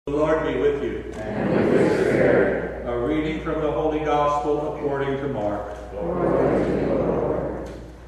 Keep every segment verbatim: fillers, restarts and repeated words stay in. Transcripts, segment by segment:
The Lord be with you. And with your spirit. A reading from the Holy Gospel according to Mark. Glory to you, Lord.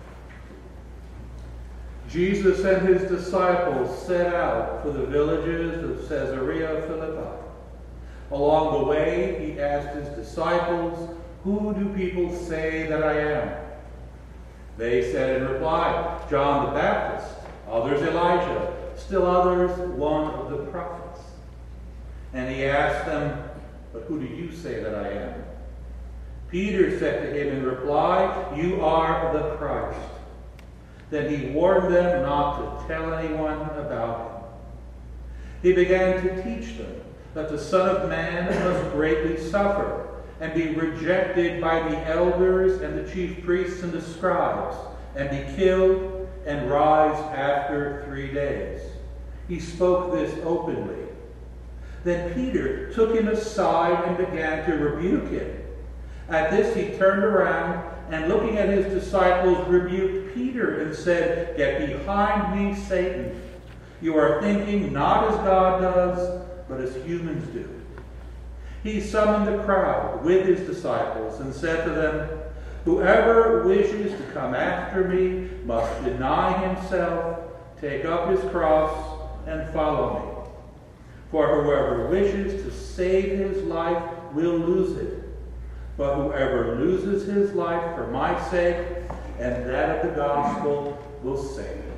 Jesus and his disciples set out for the villages of Caesarea Philippi. Along the way, he asked his disciples, "Who do people say that I am?" They said in reply, "John the Baptist, others Elijah, still others one of the prophets." And he asked them, "But who do you say that I am?" Peter said to him in reply, "You are the Christ." Then he warned them not to tell anyone about him. He began to teach them that the Son of Man must greatly suffer and be rejected by the elders and the chief priests and the scribes, and be killed and rise after three days. He spoke this openly. Then Peter took him aside and began to rebuke him. At this he turned around and, looking at his disciples, rebuked Peter and said, "Get behind me, Satan. You are thinking not as God does, but as humans do." He summoned the crowd with his disciples and said to them, "Whoever wishes to come after me must deny himself, take up his cross, and follow me. For whoever wishes to save his life will lose it. But whoever loses his life for my sake and that of the gospel will save it."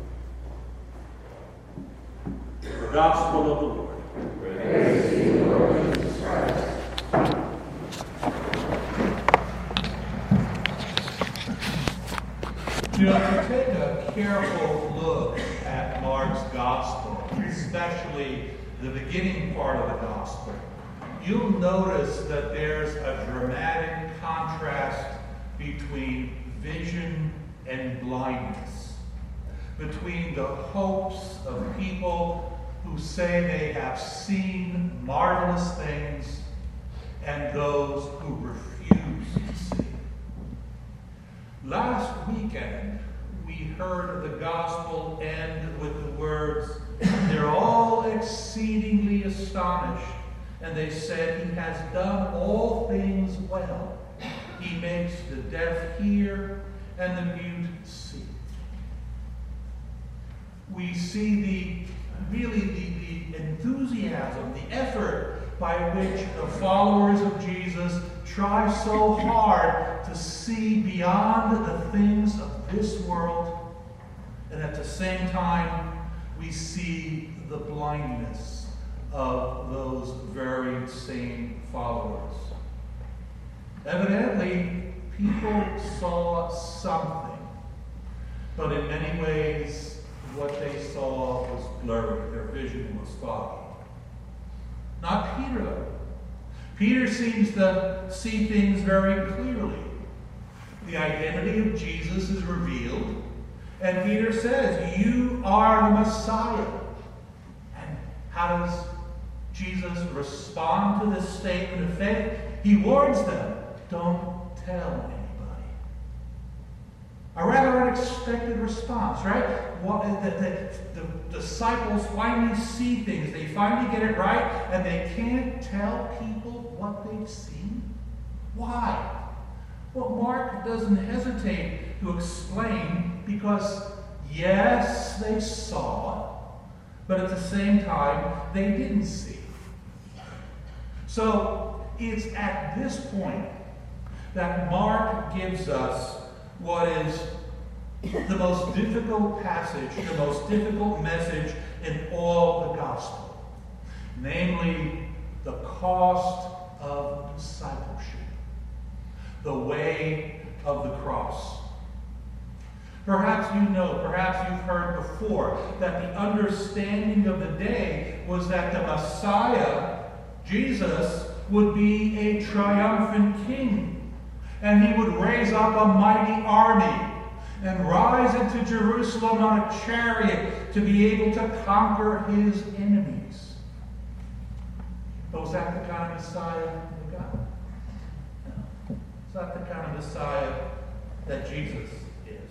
The Gospel of the Lord. Praise to you, Lord Jesus Christ. You know, if you take a careful look at Mark's Gospel, especially the beginning part of the Gospel, you'll notice that there's a dramatic contrast between vision and blindness, between the hopes of people who say they have seen marvelous things and those who refuse to see. Last weekend, we heard the Gospel end with the words, "They're all exceedingly astonished, and they said, 'He has done all things well. He makes the deaf hear and the mute see.'" We see the really the, the enthusiasm, the effort by which the followers of Jesus try so hard to see beyond the things of this world, and at the same time, we see the blindness of those very same followers. Evidently, people saw something, but in many ways, what they saw was blurry. Their vision was foggy. Not Peter, though. Peter seems to see things very clearly. The identity of Jesus is revealed, and Peter says, "You are the Messiah." And how does Jesus respond to this statement of faith? He warns them, "Don't tell anybody." A rather unexpected response, right? What, the, the, the disciples finally see things. They finally get it right, and they can't tell people what they've seen. Why? Well, Mark doesn't hesitate to explain, because yes, they saw, but at the same time, they didn't see. So it's at this point that Mark gives us what is the most difficult passage, the most difficult message in all the gospel, namely the cost of discipleship, the way of the cross. Perhaps you know, perhaps you've heard before, that the understanding of the day was that the Messiah, Jesus, would be a triumphant king, and he would raise up a mighty army and rise into Jerusalem on a chariot to be able to conquer his enemies. But was that the kind of Messiah they got? No. It's not the kind of Messiah that Jesus is.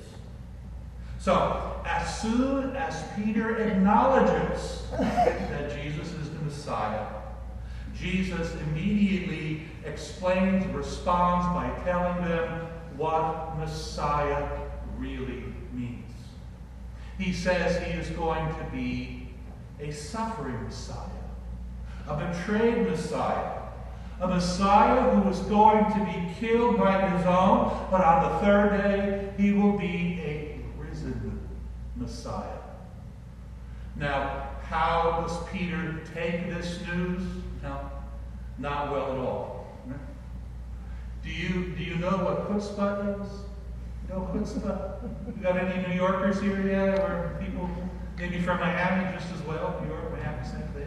So, as soon as Peter acknowledges that Jesus is the Messiah, Jesus immediately explains, responds by telling them what Messiah really means. He says he is going to be a suffering Messiah, a betrayed Messiah, a Messiah who is going to be killed by his own, but on the third day he will be a risen Messiah. Now, how does Peter take this news? No, not well at all. Do you do you know what chutzpah is? You know chutzpah? You got any New Yorkers here yet, or people maybe from Miami just as well? New York, Miami, same thing.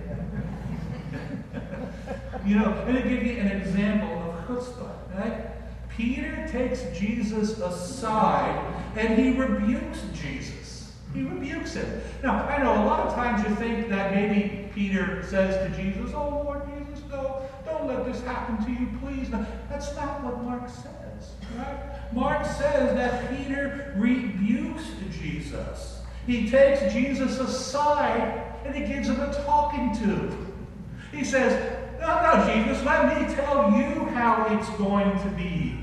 You know, I'm going to give you an example of chutzpah. Right? Peter takes Jesus aside and he rebukes Jesus. He rebukes him. Now, I know a lot of times you think that maybe Peter says to Jesus, "Oh, Lord Jesus, no, don't let this happen to you, please." No, that's not what Mark says. Right? Mark says that Peter rebukes Jesus. He takes Jesus aside and he gives him a talking to. He says, "No, no, Jesus, let me tell you how it's going to be."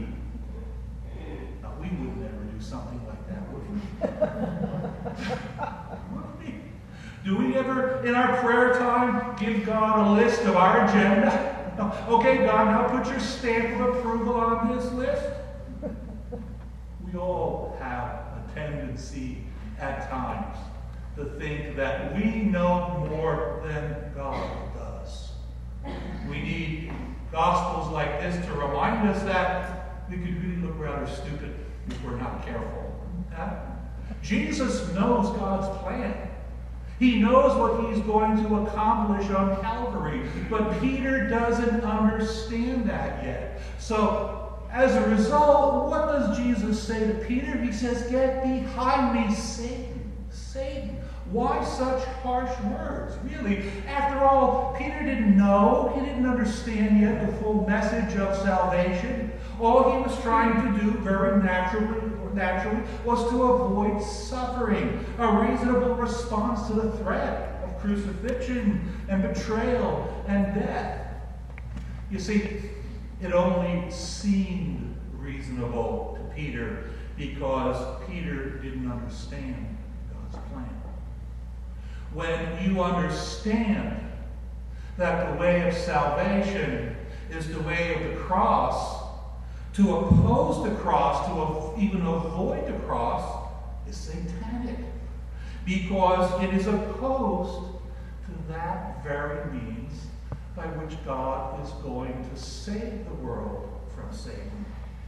Now, we would never do something like that, would we? Would we? Do we ever, in our prayer time, give God a list of our agenda? Okay, God, now put your stamp of approval on this list. We all have a tendency at times to think that we know more than God does. We need gospels like this to remind us that we could really look rather stupid if we're not careful. Huh? Jesus knows God's plan. He knows what he's going to accomplish on Calvary, but Peter doesn't understand that yet. So, as a result, what does Jesus say to Peter? He says, "Get behind me, Satan, Satan." Why such harsh words? Really, after all, Peter didn't know, he didn't understand yet the full message of salvation. All he was trying to do very naturally, naturally was to avoid suffering, a reasonable response to the threat of crucifixion and betrayal and death. You see, it only seemed reasonable to Peter because Peter didn't understand God's plan. When you understand that the way of salvation is the way of the cross, to oppose the cross, to even avoid the cross, is satanic. Because it is opposed to that very means by which God is going to save the world from Satan.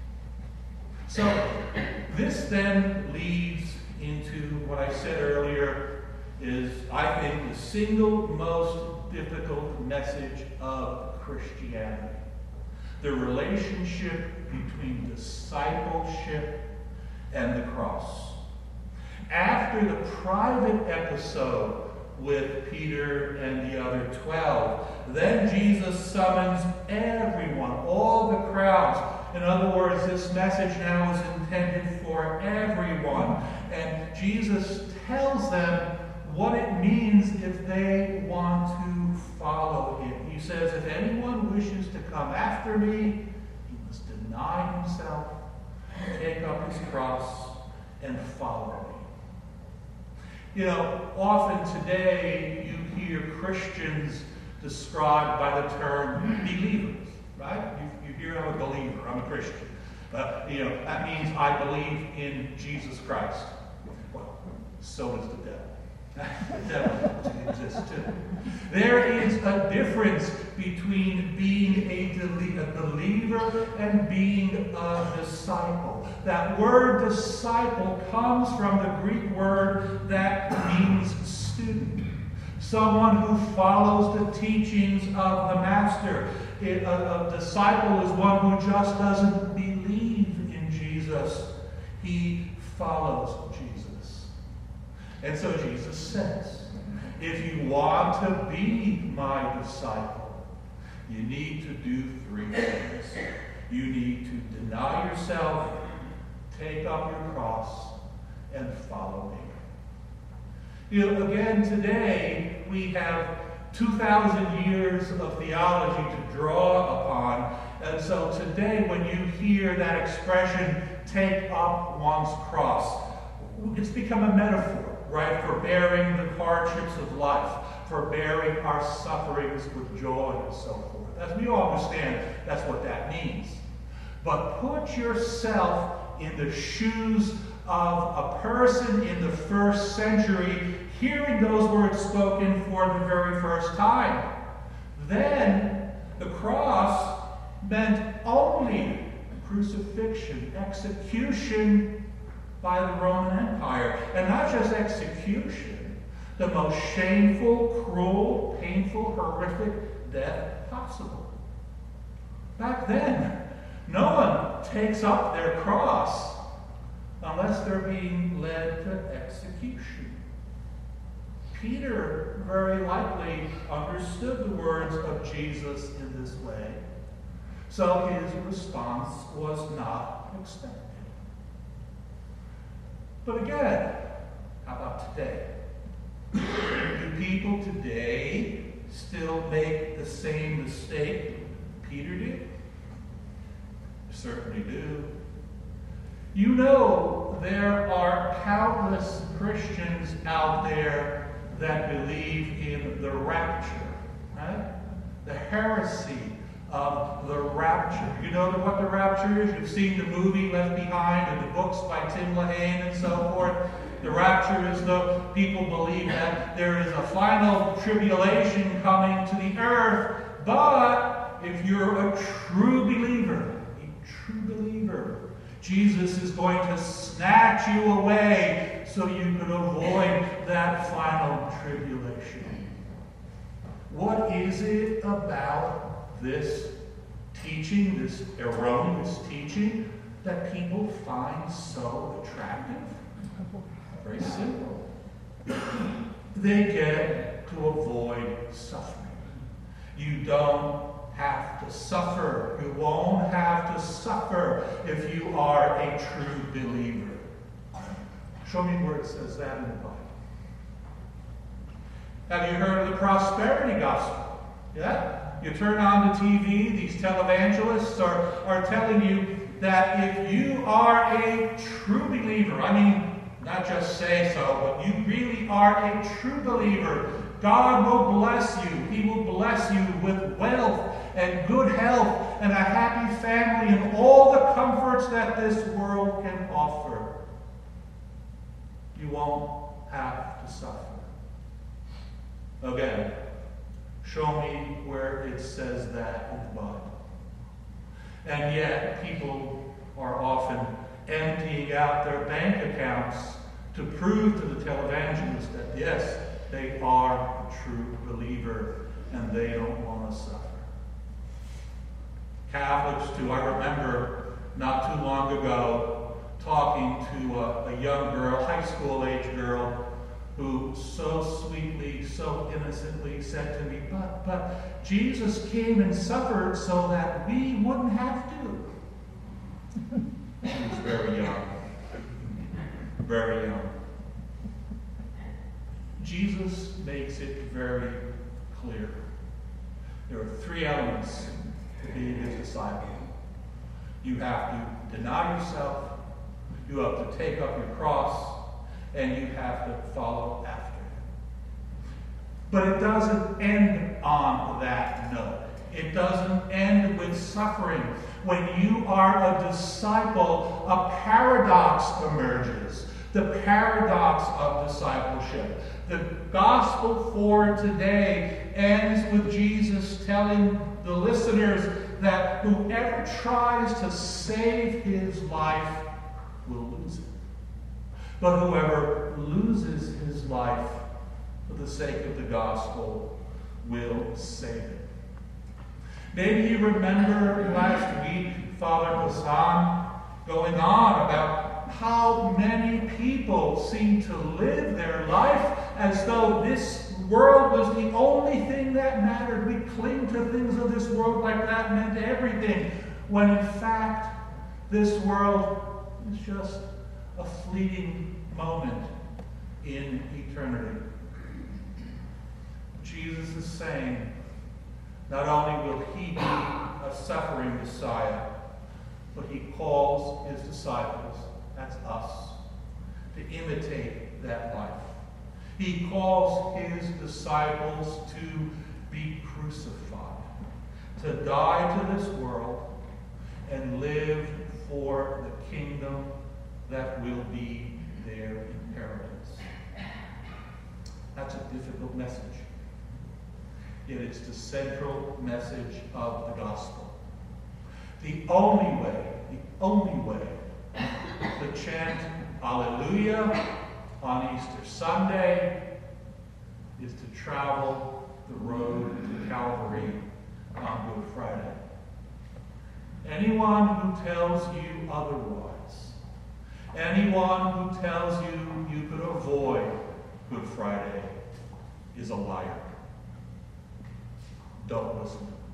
So, this then leads into what I said earlier is, I think, the single most difficult message of Christianity. The relationship between discipleship and the cross. After the private episode with Peter and the other twelve, then Jesus summons everyone, all the crowds. In other words, this message now is intended for everyone. And Jesus tells them what it means if they want to follow him. He says, "If anyone wishes to come after me, he must deny himself, take up his cross, and follow me." You know, often today you hear Christians described by the term believers, right? You, you hear, "I'm a believer, I'm a Christian." Uh, you know, that means I believe in Jesus Christ. Well, so does the devil. The devil exists too. There is a difference between being a, deli- a believer and being a disciple. That word disciple comes from the Greek word that means student. Someone who follows the teachings of the master. It, a, a disciple is one who just doesn't believe in Jesus. He follows Jesus. And so Jesus says, if you want to be my disciple, you need to do three things. You need to deny yourself, take up your cross, and follow me. You know, again, today we have two thousand years of theology to draw upon. And so today, when you hear that expression, take up one's cross, it's become a metaphor, right, for bearing the hardships of life, for bearing our sufferings with joy and so forth. As we all understand, that's what that means. But put yourself in the shoes of a person in the first century hearing those words spoken for the very first time. Then the cross meant only crucifixion, execution by the Roman Empire. And not just execution, the most shameful, cruel, painful, horrific death possible. Back then, no one takes up their cross unless they're being led to execution. Peter very likely understood the words of Jesus in this way, so his response was not expected. But again, how about today? Do people today still make the same mistake Peter did? Certainly do. You know, there are countless Christians out there that believe in the rapture, right? The heresy of the rapture. You know what the rapture is? You've seen the movie Left Behind and the books by Tim LaHaye and so forth. The rapture is the people believe that there is a final tribulation coming to the earth, but if you're a true believer, true believer, Jesus is going to snatch you away so you can avoid that final tribulation. What is it about this teaching, this erroneous teaching, that people find so attractive? Very simple. They get to avoid suffering. You don't have to suffer. You won't have to suffer if you are a true believer. Show me where it says that in the Bible. Have you heard of the prosperity gospel? Yeah? You turn on the T V, these televangelists are, are telling you that if you are a true believer, I mean, not just say so, but you really are a true believer, God will bless you. He will bless you with wealth and good health and a happy family and all the comforts that this world can offer. You won't have to suffer. Again, show me where it says that in the Bible. And yet, people are often emptying out their bank accounts to prove to the televangelist that, yes, they are a true believer and they don't want to suffer. Catholics, too, I remember not too long ago talking to a, a young girl, high school age girl, who so sweetly, so innocently said to me, but, but Jesus came and suffered so that we wouldn't have to. She was very young. Very young. Jesus makes it very clear. There are three elements to being his disciple. You have to deny yourself, you have to take up your cross, and you have to follow after him. But it doesn't end on that note. It doesn't end with suffering. When you are a disciple, a paradox emerges. The paradox of discipleship. The gospel for today ends with Jesus telling the listeners that whoever tries to save his life will lose it. But whoever loses his life for the sake of the gospel will save it. Maybe you remember last week Father Hassan going on about how many people seem to live their life as though this world was the only thing that mattered. We cling to things of this world like that meant everything, when in fact this world is just a fleeting moment in eternity. Jesus is saying, not only will he be a suffering Messiah, but he calls his disciples, that's us, to imitate that life. He calls his disciples to be crucified, to die to this world and live for the kingdom that will be their inheritance. That's a difficult message. Yet it's the central message of the gospel. The only way, the only way to chant Alleluia on Easter Sunday is to travel the road to Calvary on Good Friday. Anyone who tells you otherwise, anyone who tells you you could avoid Good Friday is a liar. Don't listen.